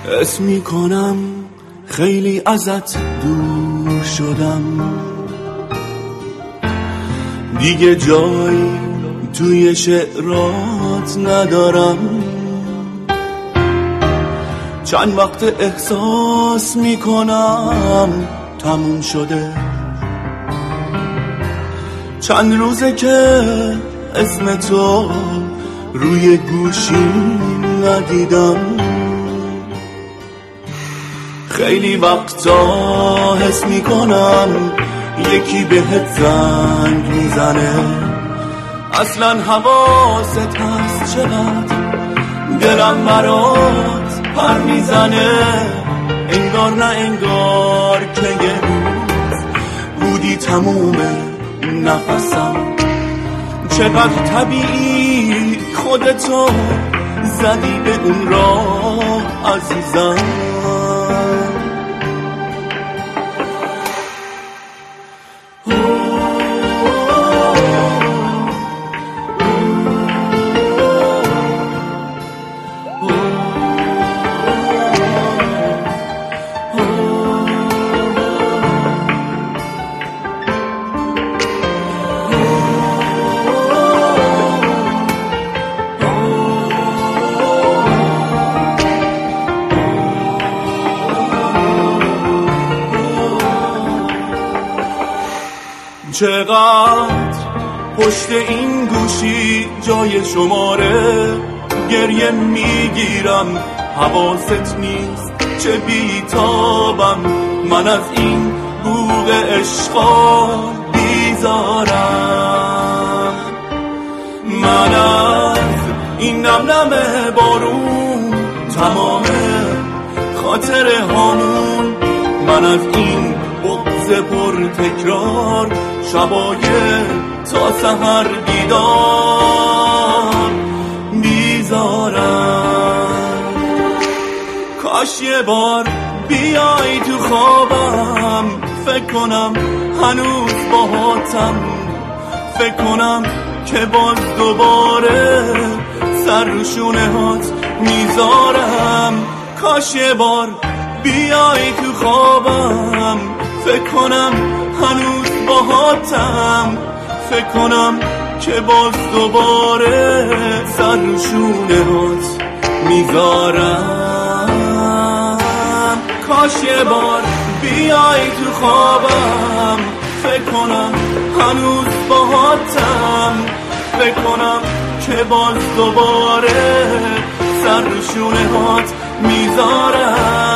حس میکنم خیلی ازت دور شدم، دیگه جایی توی شعرات ندارم. چند وقت احساس میکنم تموم شده، چند روزه که اسم تو روی گوشیم ندیدم. خیلی وقتا حس میکنم یکی بهت زنگ میزنه، اصلا حواست هست چقدر دلم برات پر میزنه. انگار نه انگار که یه روز بودی تموم نفسم. چقدر طبیعی خودتو زدی به اون راه عزیزم. چقدر پشت این گوشی جای شماره گریه میگیرم، حواست نیست چه بیتابم. من از این بوق عشقا بیزارم، من از این نمنم بارون تمام خاطره هامون. من از این بغض پر تکرار شبای تا سحر بیدار بیزارم. کاش یه بار بیای تو خوابم، فکر کنم هنوز باهاتم، فکر کنم که باز دوباره سر رو شونه هات میذارم. کاش یه بار بیای تو خوابم، فکر کنم هنوز باهاتم، فکر کنم که باز دوباره سر رو شونه هات میذارم. کاش یه بار بیای تو خوابم، فکر کنم هنوز باهاتم، فکر کنم که باز دوباره سر رو شونه هات میذارم.